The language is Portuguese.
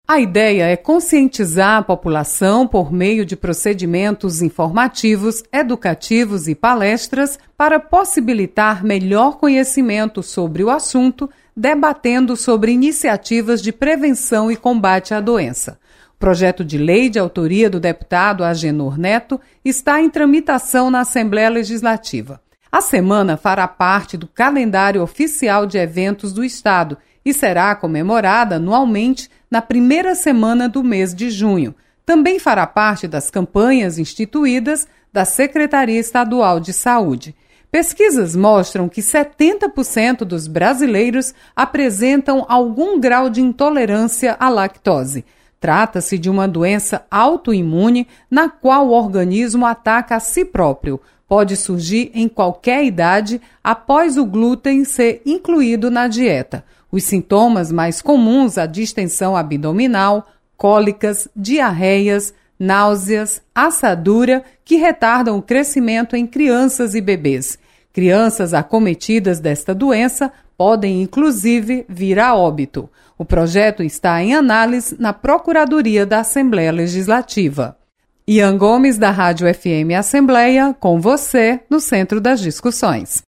A ideia é conscientizar a população por meio de procedimentos informativos, educativos e palestras para possibilitar melhor conhecimento sobre o assunto, debatendo sobre iniciativas de prevenção e combate à doença. O projeto de lei de autoria do deputado Agenor Neto está em tramitação na Assembleia Legislativa. A semana fará parte do calendário oficial de eventos do Estado e será comemorada anualmente na primeira semana do mês de junho. Também fará parte das campanhas instituídas da Secretaria Estadual de Saúde. Pesquisas mostram que 70% dos brasileiros apresentam algum grau de intolerância à lactose. Trata-se de uma doença autoimune na qual o organismo ataca a si próprio. Pode surgir em qualquer idade após o glúten ser incluído na dieta. Os sintomas mais comuns, a distensão abdominal, cólicas, diarreias, náuseas, assadura, que retardam o crescimento em crianças e bebês. Crianças acometidas desta doença podem, inclusive, vir a óbito. O projeto está em análise na Procuradoria da Assembleia Legislativa. Ian Gomes, da Rádio FM Assembleia, com você no centro das discussões.